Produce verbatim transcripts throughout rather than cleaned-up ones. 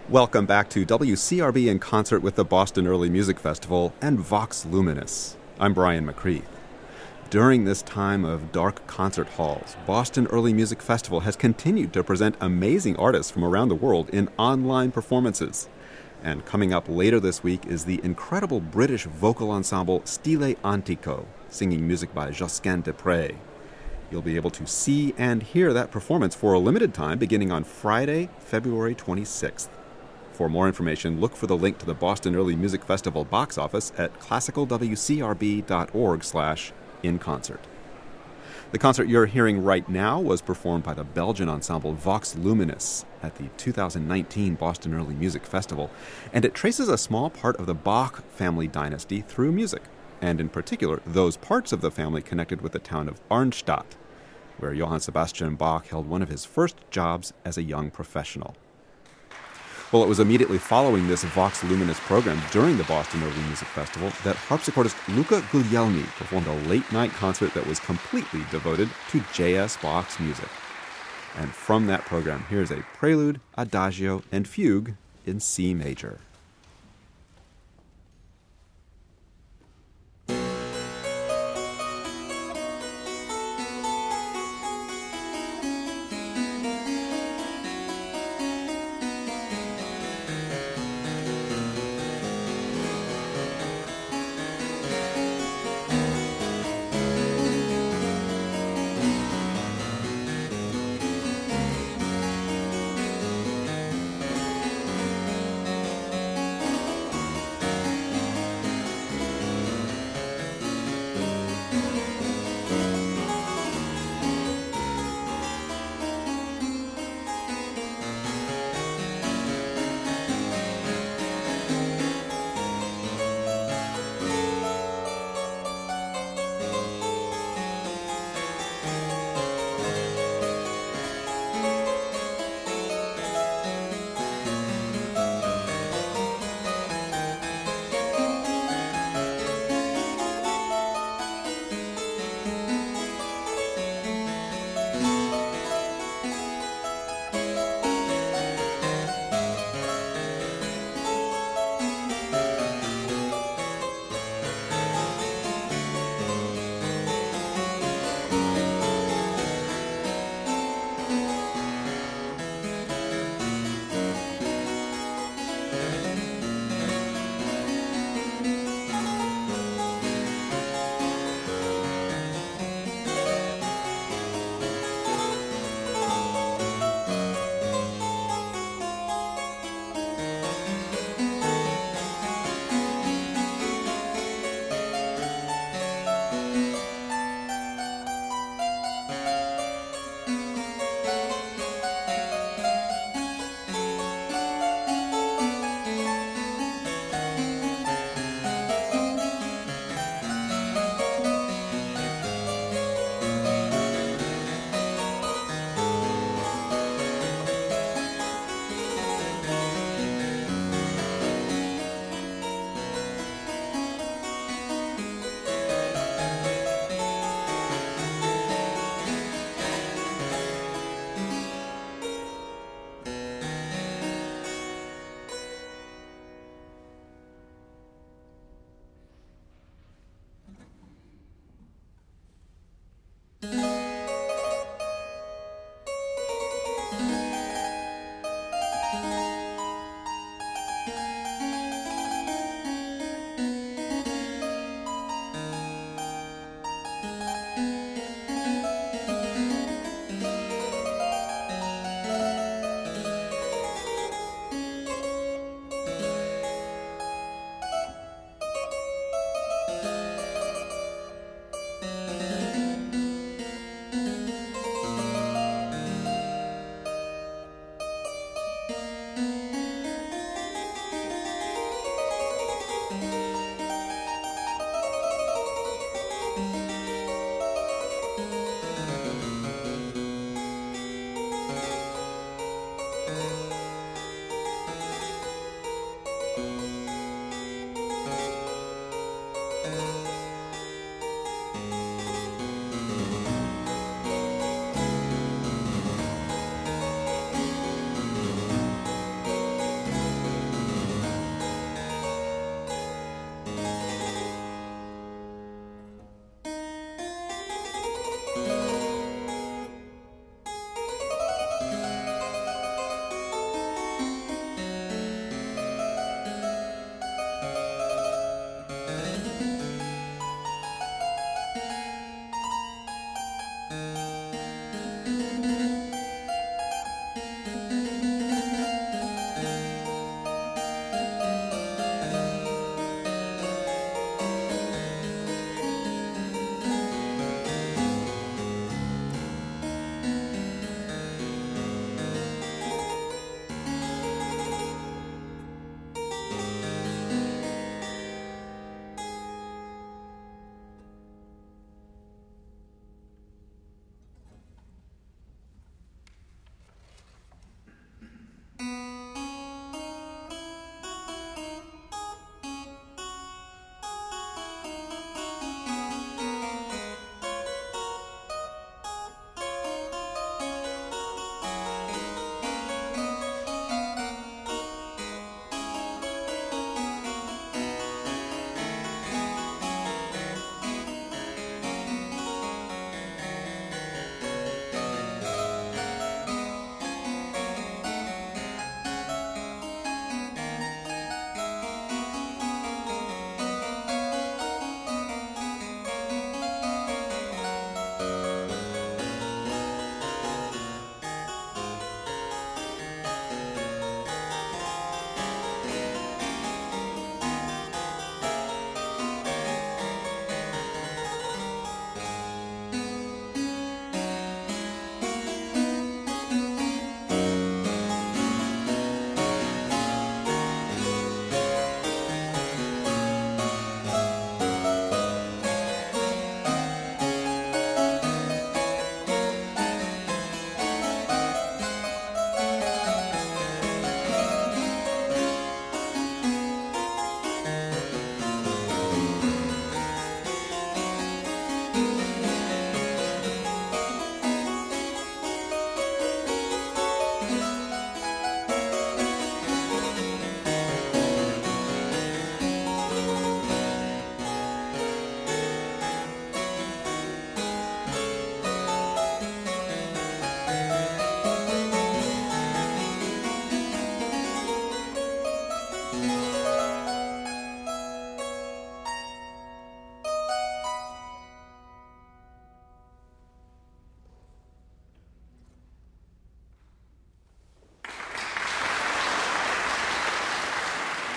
Welcome back to W C R B in concert with the Boston Early Music Festival and Vox Luminis. I'm Brian McCreath. During this time of dark concert halls, Boston Early Music Festival has continued to present amazing artists from around the world in online performances. And coming up later this week is the incredible British vocal ensemble Stile Antico, singing music by Josquin des Prez. You'll be able to see and hear that performance for a limited time beginning on Friday, February twenty-sixth. For more information, look for the link to the Boston Early Music Festival box office at classical w c r b dot org slash in concert. The concert you're hearing right now was performed by the Belgian ensemble Vox Luminis at the two thousand nineteen Boston Early Music Festival, and it traces a small part of the Bach family dynasty through music, and in particular, those parts of the family connected with the town of Arnstadt, where Johann Sebastian Bach held one of his first jobs as a young professional. Well, it was immediately following this Vox Luminis program during the Boston Early Music Festival that harpsichordist Luca Guglielmi performed a late-night concert that was completely devoted to J S. Bach's music. And from that program, here's a prelude, adagio, and fugue in C major.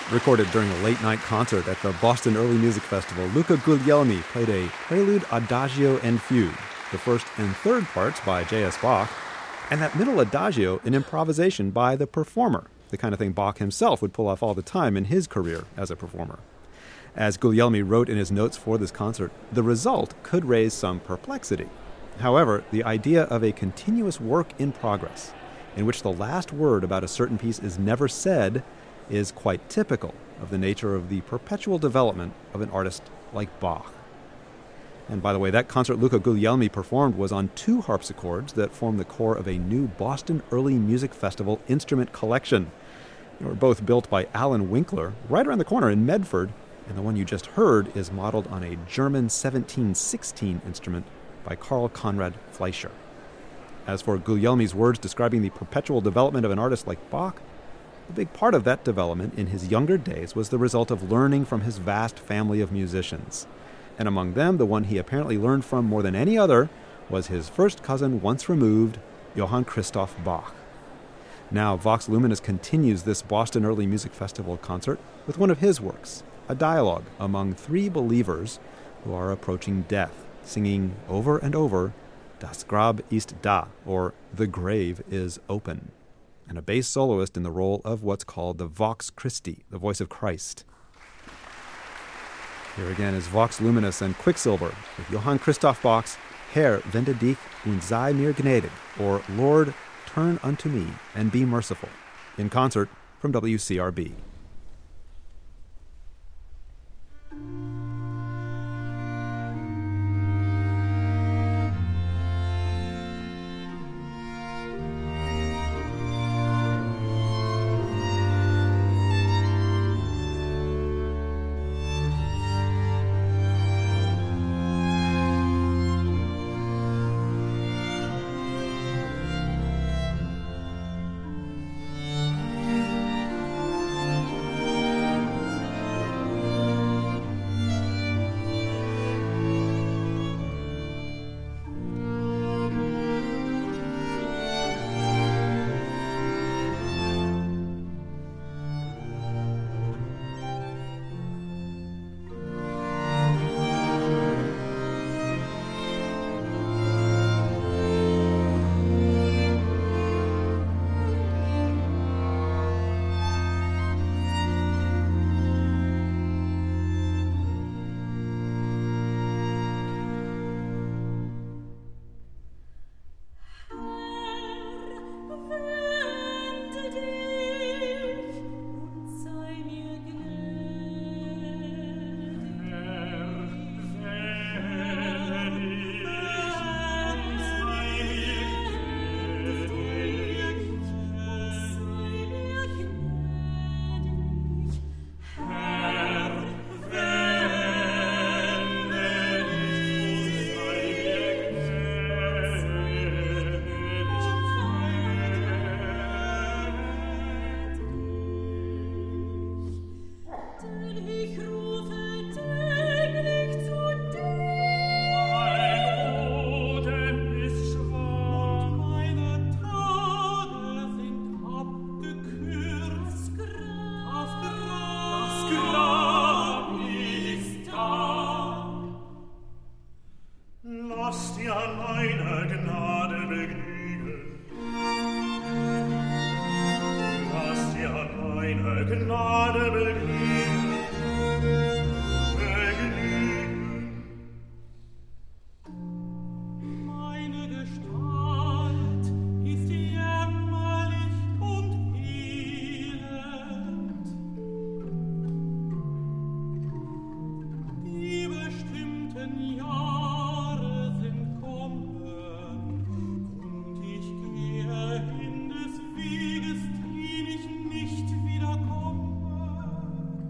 Recorded during a late-night concert at the Boston Early Music Festival, Luca Guglielmi played a prelude, adagio, and fugue, the first and third parts by J S. Bach, and that middle adagio an improvisation by the performer, the kind of thing Bach himself would pull off all the time in his career as a performer. As Guglielmi wrote in his notes for this concert, the result could raise some perplexity. However, the idea of a continuous work in progress, in which the last word about a certain piece is never said, is quite typical of the nature of the perpetual development of an artist like Bach. And by the way, that concert Luca Guglielmi performed was on two harpsichords that form the core of a new Boston Early Music Festival instrument collection. They were both built by Alan Winkler, right around the corner in Medford, and the one you just heard is modeled on a German seventeen sixteen instrument by Carl Conrad Fleischer. As for Guglielmi's words describing the perpetual development of an artist like Bach, a big part of that development in his younger days was the result of learning from his vast family of musicians. And among them, the one he apparently learned from more than any other was his first cousin once removed, Johann Christoph Bach. Now, Vox Luminis continues this Boston Early Music Festival concert with one of his works, a dialogue among three believers who are approaching death, singing over and over, Das Grab ist da, or The Grave is Open, and a bass soloist in the role of what's called the Vox Christi, the voice of Christ. Here again is Vox Luminis and Quicksilver with Johann Christoph Bach's Herr, wende dich und sei mir gnädig, or Lord, turn unto me and be merciful, in concert from W C R B. Weges die ich nicht wiederkomme.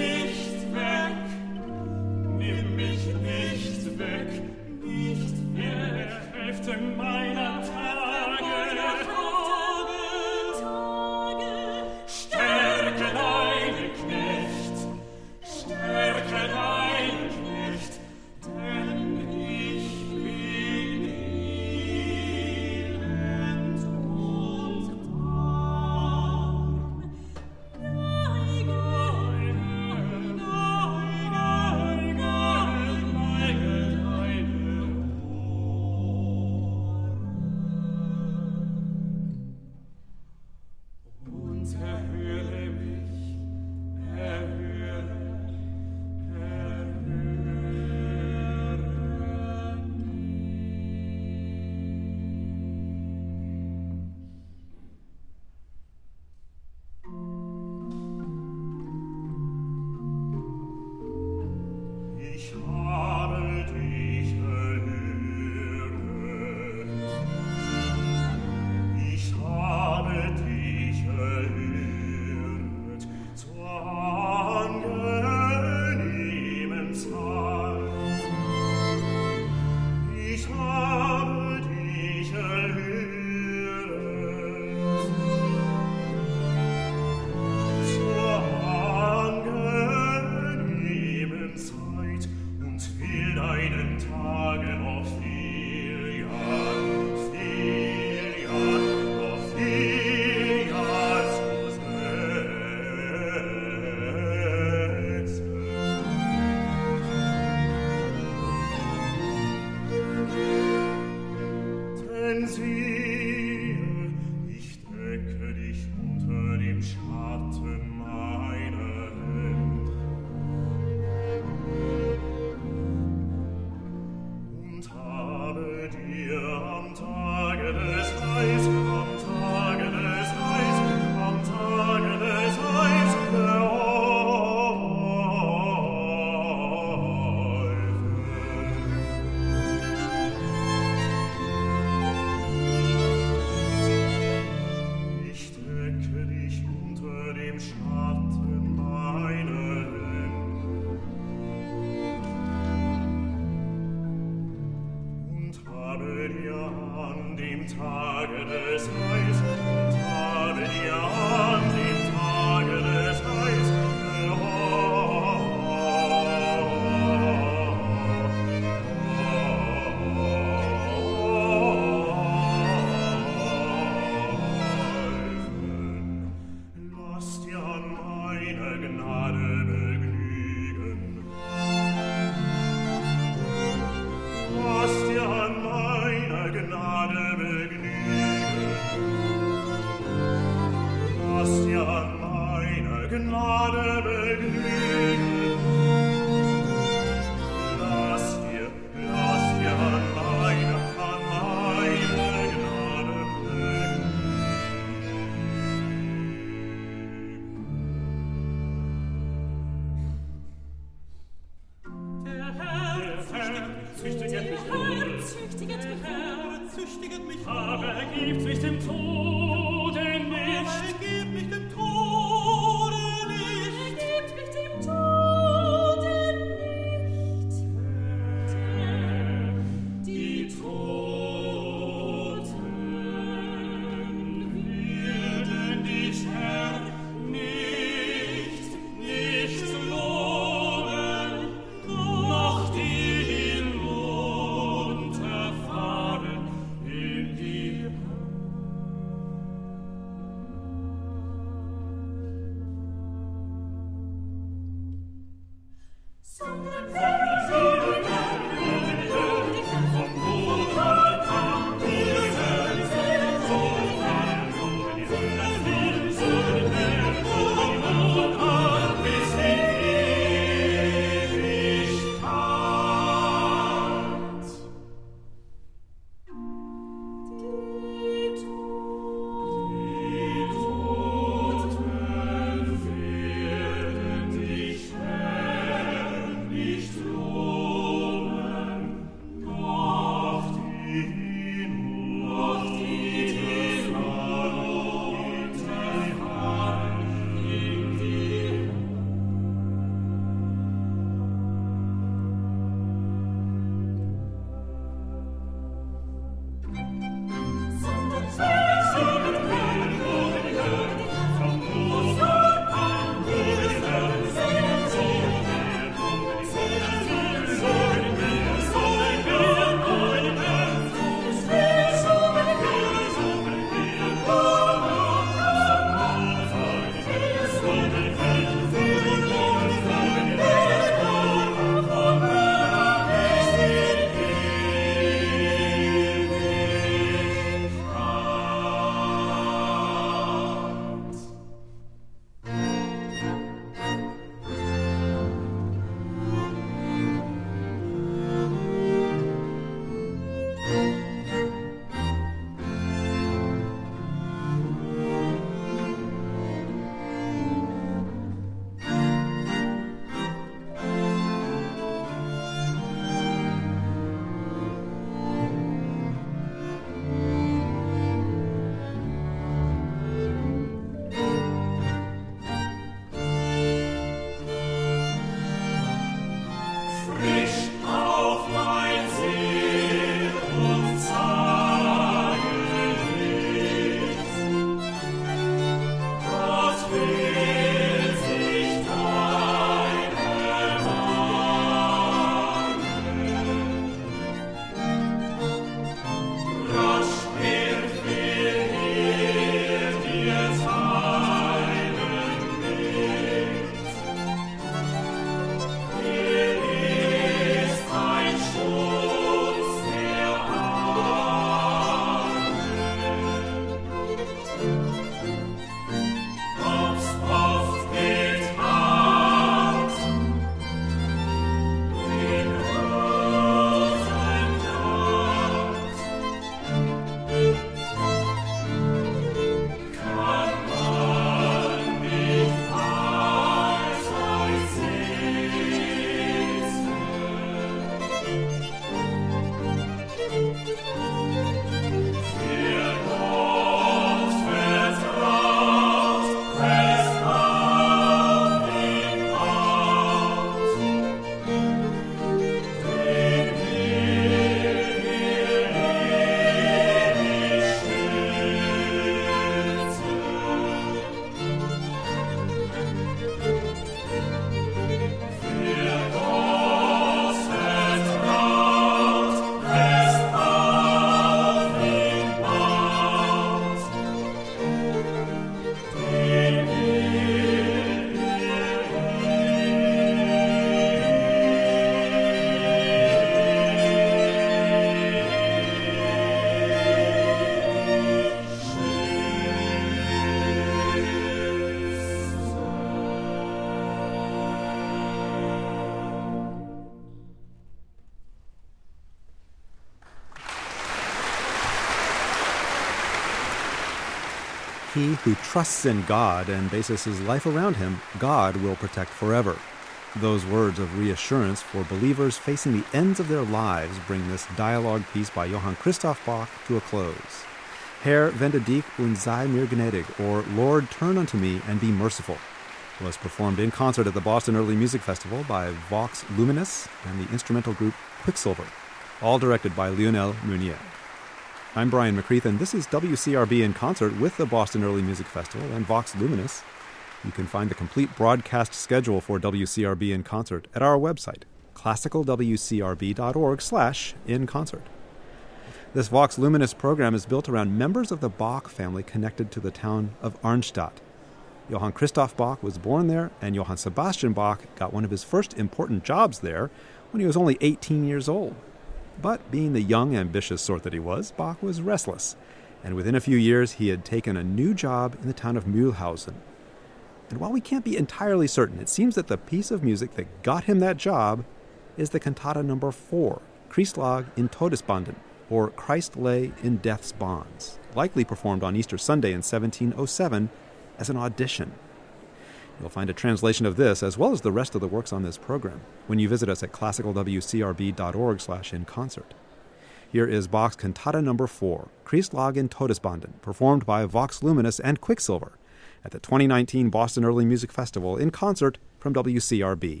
he who trusts in God and bases his life around him, God will protect forever. Those words of reassurance for believers facing the ends of their lives bring this dialogue piece by Johann Christoph Bach to a close. Herr, wende dich und sei mir gnädig, or Lord, turn unto me and be merciful, was performed in concert at the Boston Early Music Festival by Vox Luminis and the instrumental group Quicksilver, all directed by Lionel Meunier. I'm Brian McCreath, and this is W C R B in concert with the Boston Early Music Festival and Vox Luminis. You can find the complete broadcast schedule for W C R B in concert at our website, classical w c r b dot org slash in concert. This Vox Luminis program is built around members of the Bach family connected to the town of Arnstadt. Johann Christoph Bach was born there, and Johann Sebastian Bach got one of his first important jobs there when he was only eighteen years old. But being the young, ambitious sort that he was, Bach was restless, and within a few years he had taken a new job in the town of Mühlhausen. And while we can't be entirely certain, it seems that the piece of music that got him that job is the cantata number four, Christ lag in Todesbanden, or Christ lay in Death's Bonds, likely performed on Easter Sunday in seventeen oh seven as an audition. You'll find a translation of this, as well as the rest of the works on this program, when you visit us at classical w c r b dot org slash in concert. Here is Bach's cantata number four, Christ lag in Todesbanden, performed by Vox Luminis and Quicksilver at the twenty nineteen Boston Early Music Festival in concert from W C R B.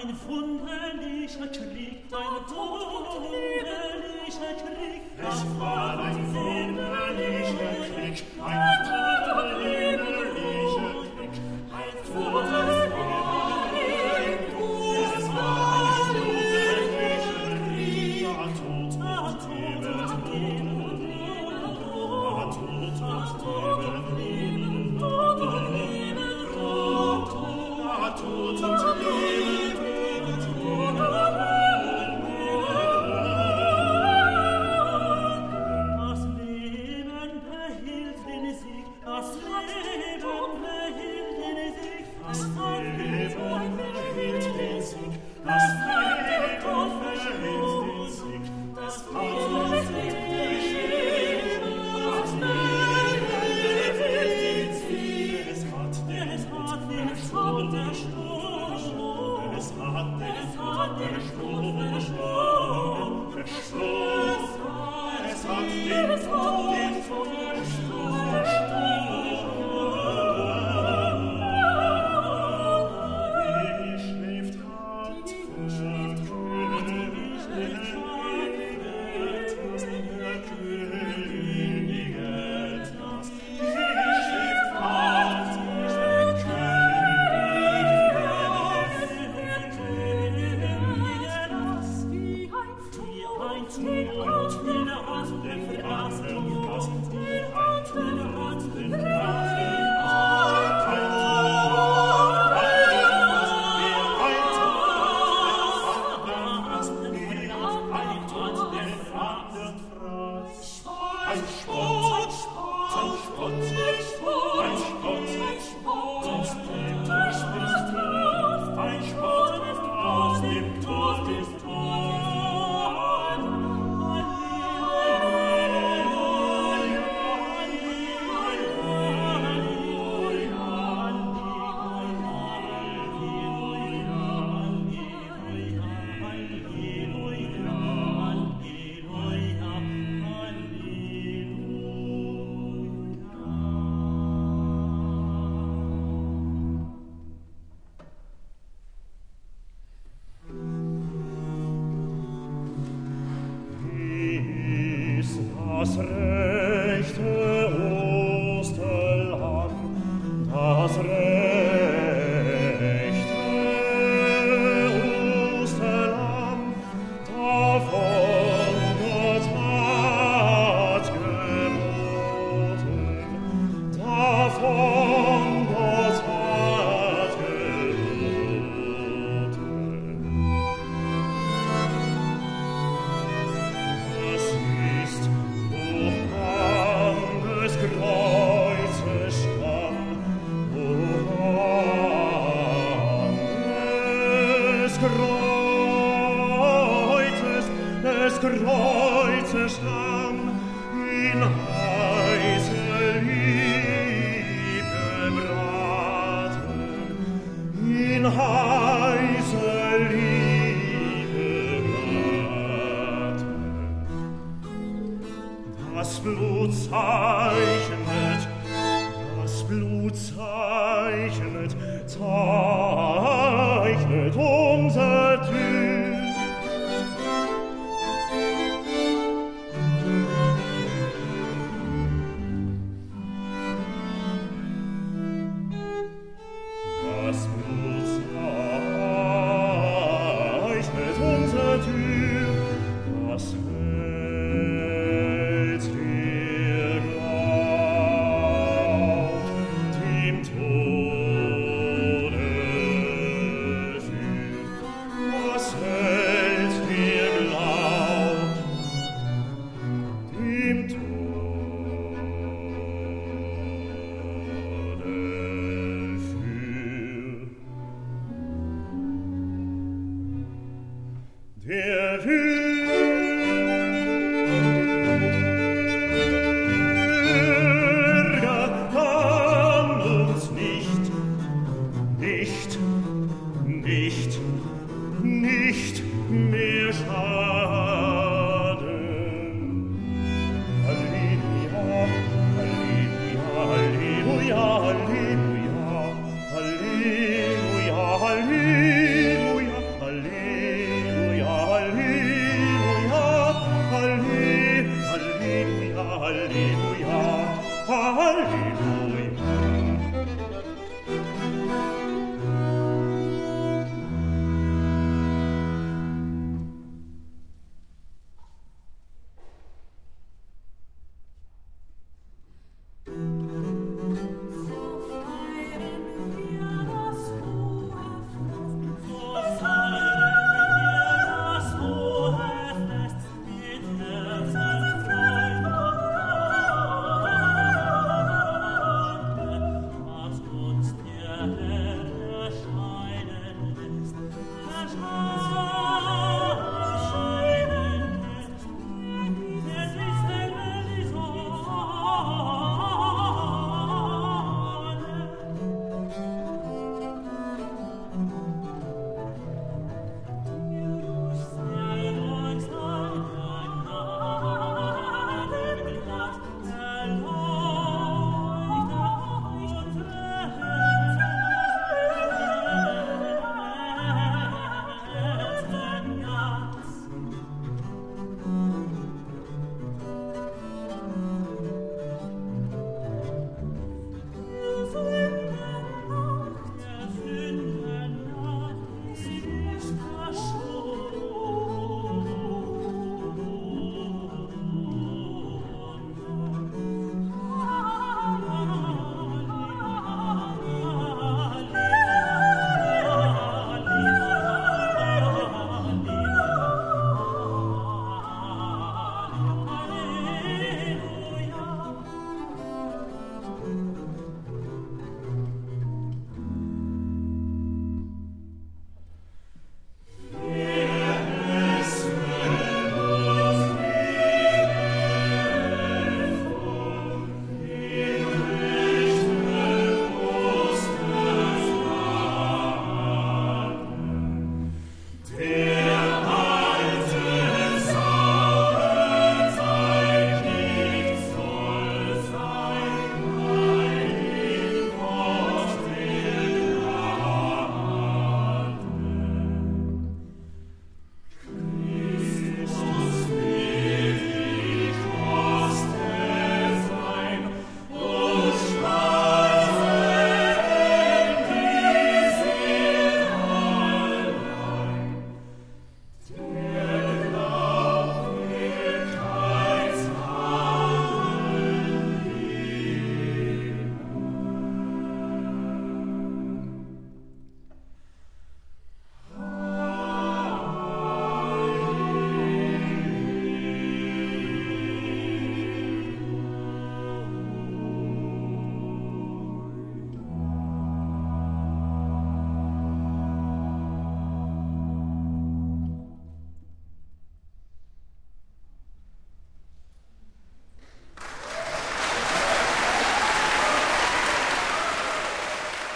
Tode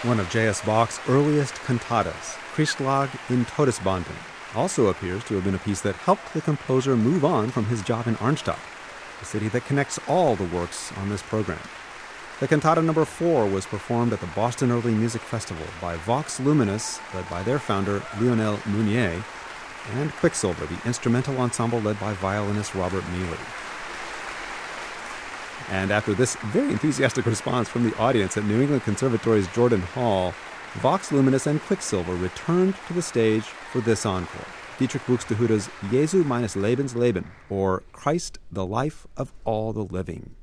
one of J S. Bach's earliest cantatas, Christlag in Todesbanden, also appears to have been a piece that helped the composer move on from his job in Arnstadt, the city that connects all the works on this program. The cantata number four was performed at the Boston Early Music Festival by Vox Luminis, led by their founder Lionel Meunier, and Quicksilver, the instrumental ensemble led by violinist Robert Mealy. And after this very enthusiastic response from the audience at New England Conservatory's Jordan Hall, Vox Luminis and Quicksilver returned to the stage for this encore, Dietrich Buxtehude's Jesu meines Lebens Leben, or Christ, the Life of All the Living.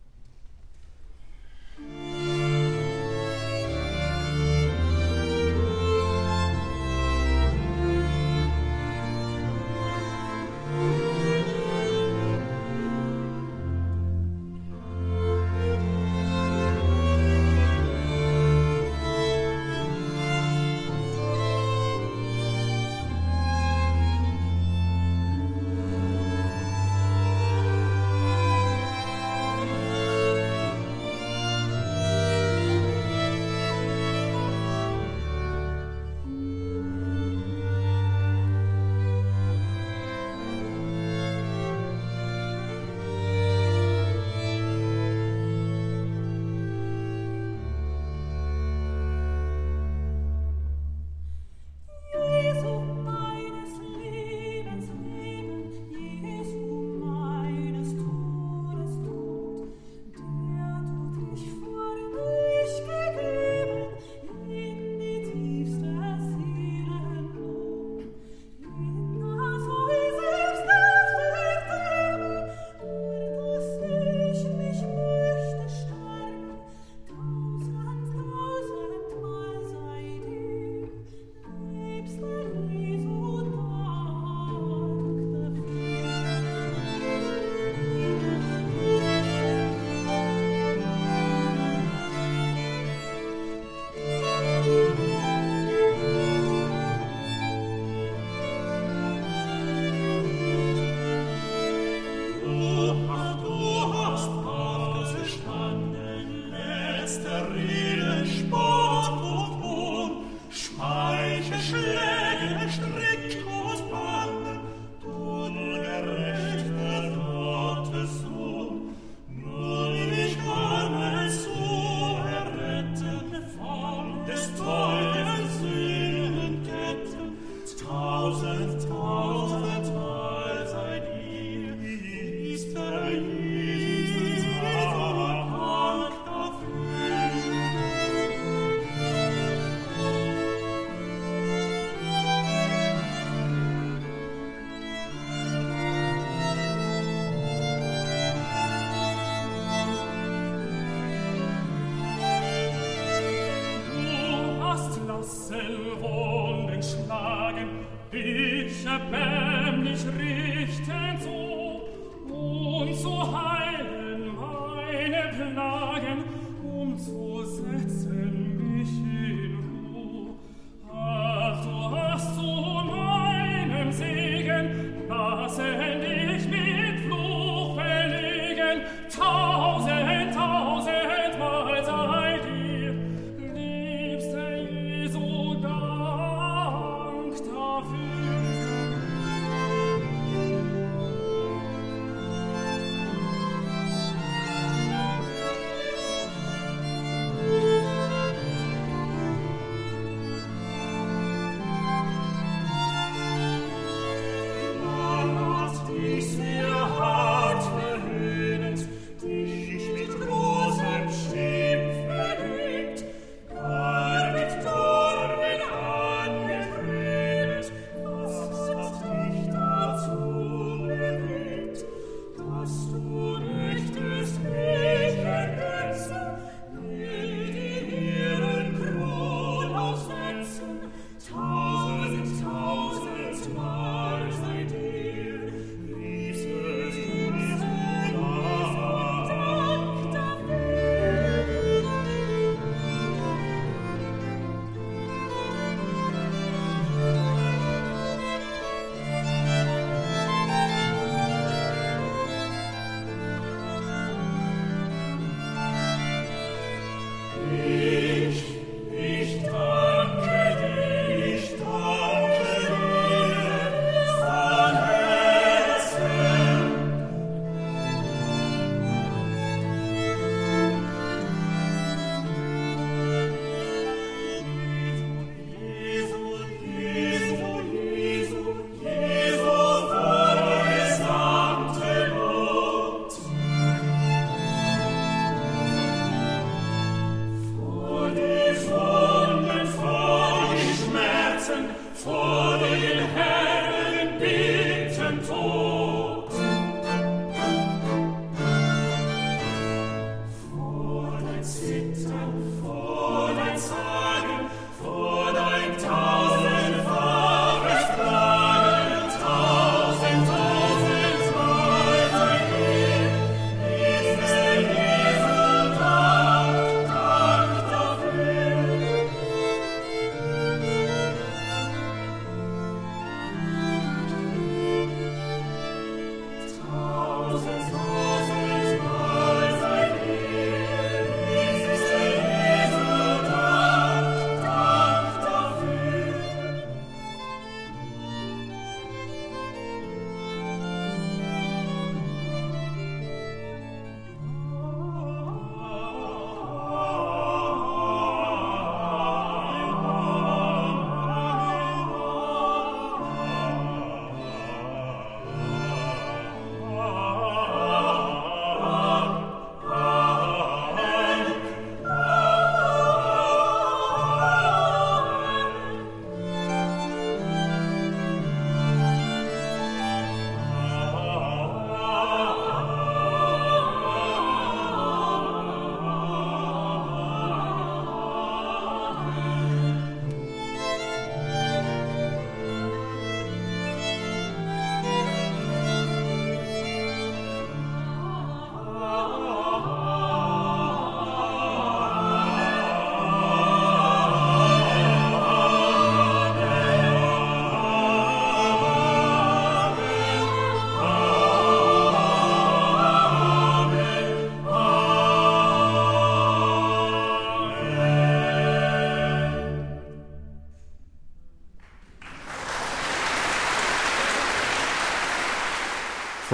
Dank dafür.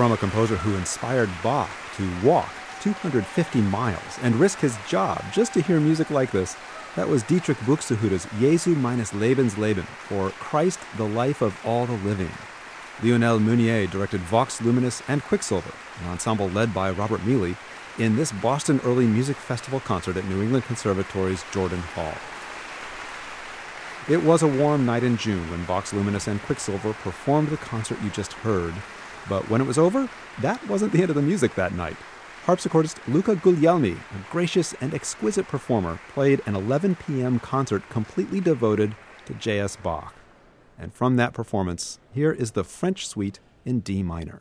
from a composer who inspired Bach to walk two hundred fifty miles and risk his job just to hear music like this. That was Dietrich Buxtehude's Jesu meines Lebens Leben, or Christ, the Life of All the Living. Lionel Meunier directed Vox Luminis and Quicksilver, an ensemble led by Robert Mealy, in this Boston Early Music Festival concert at New England Conservatory's Jordan Hall. It was a warm night in June when Vox Luminis and Quicksilver performed the concert you just heard, but when it was over, that wasn't the end of the music that night. Harpsichordist Luca Guglielmi, a gracious and exquisite performer, played an eleven p.m. concert completely devoted to J S. Bach. And from that performance, here is the French Suite in D minor.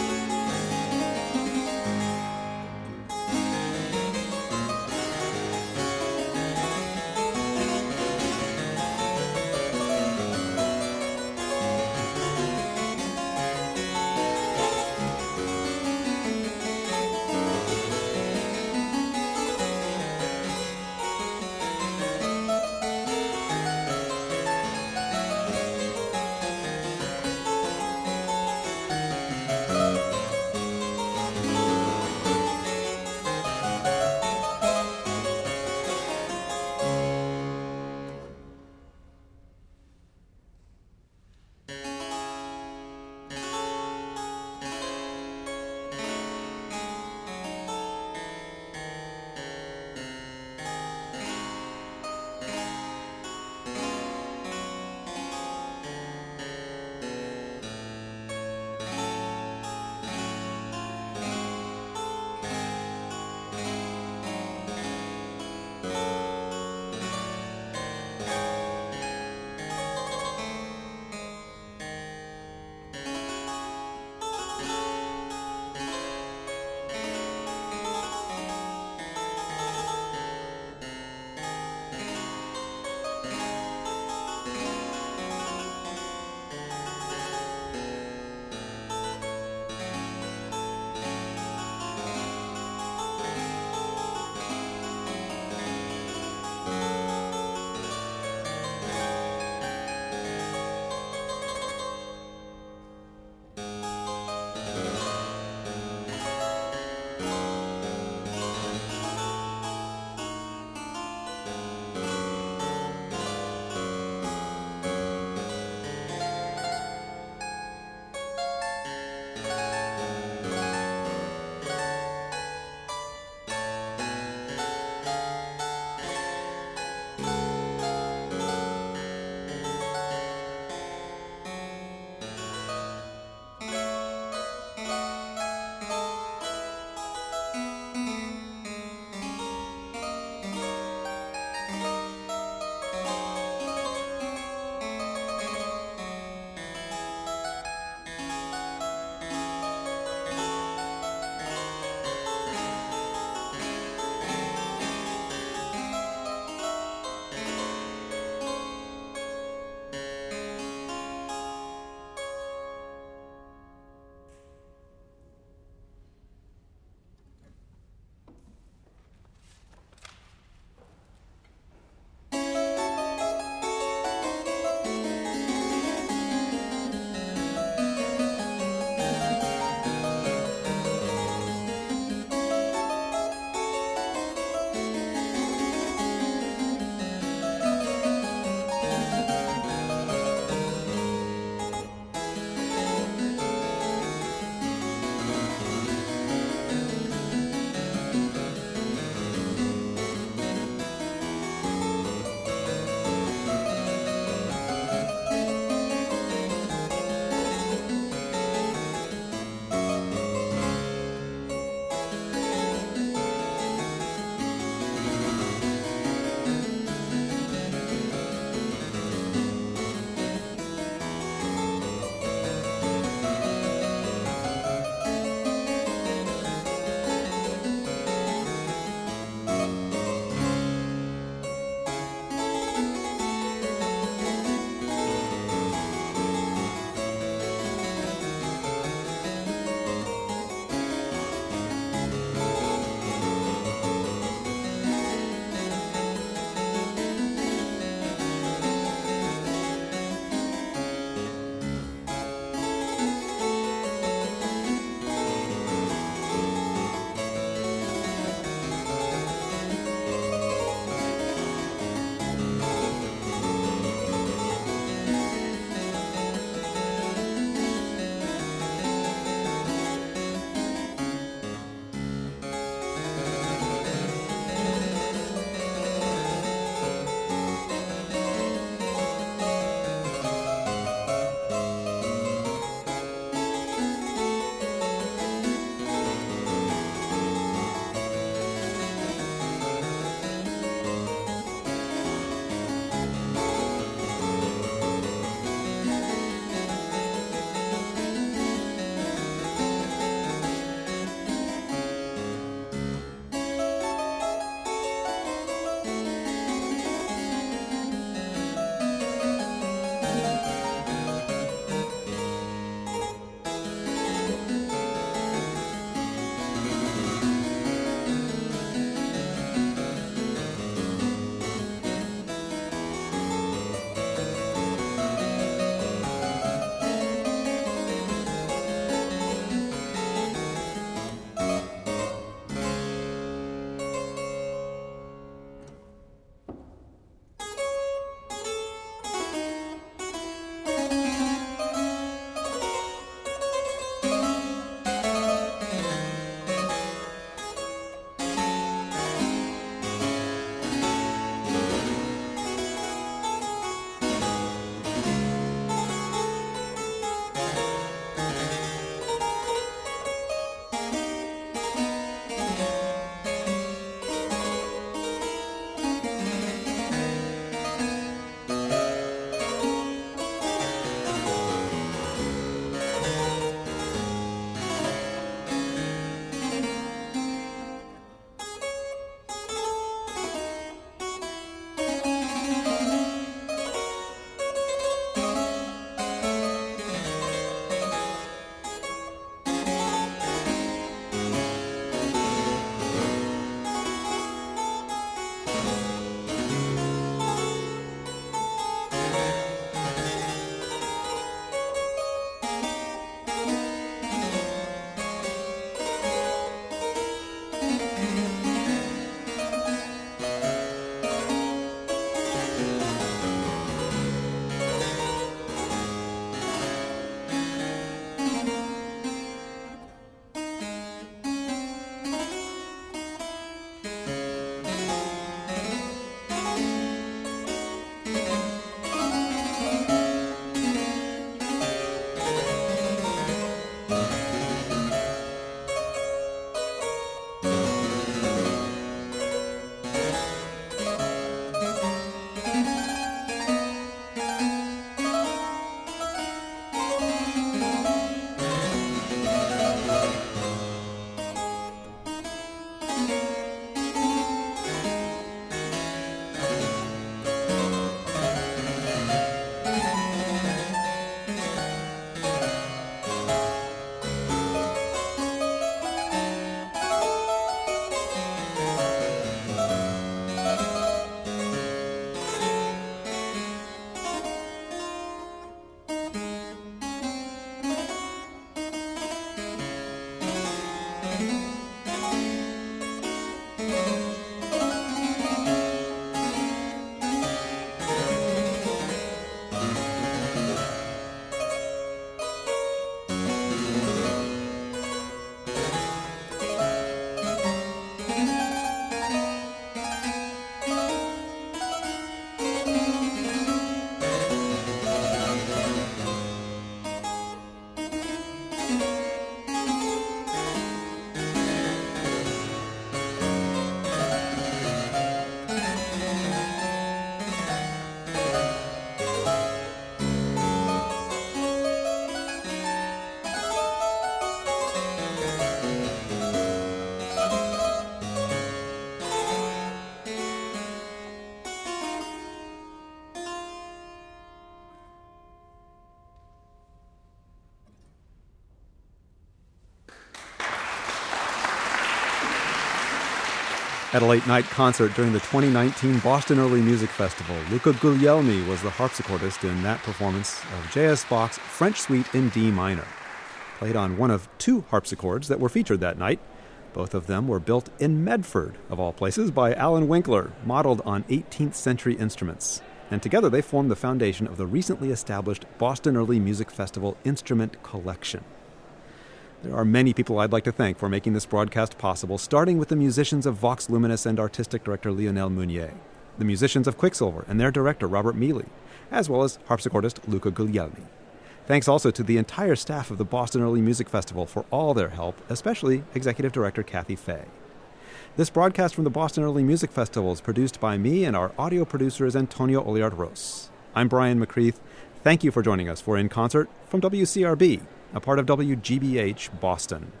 At a late-night concert during the twenty nineteen Boston Early Music Festival, Luca Guglielmi was the harpsichordist in that performance of J S. Bach's French Suite in D minor. Played on one of two harpsichords that were featured that night. Both of them were built in Medford, of all places, by Alan Winkler, modeled on eighteenth century instruments. And together they formed the foundation of the recently established Boston Early Music Festival Instrument Collection. There are many people I'd like to thank for making this broadcast possible, starting with the musicians of Vox Luminis and artistic director Lionel Meunier, the musicians of Quicksilver and their director Robert Mealy, as well as harpsichordist Luca Guglielmi. Thanks also to the entire staff of the Boston Early Music Festival for all their help, especially Executive Director Kathy Fay. This broadcast from the Boston Early Music Festival is produced by me, and our audio producer is Antonio Oliart-Ros. I'm Brian McCreath. Thank you for joining us for In Concert from W C R B, a part of W G B H Boston.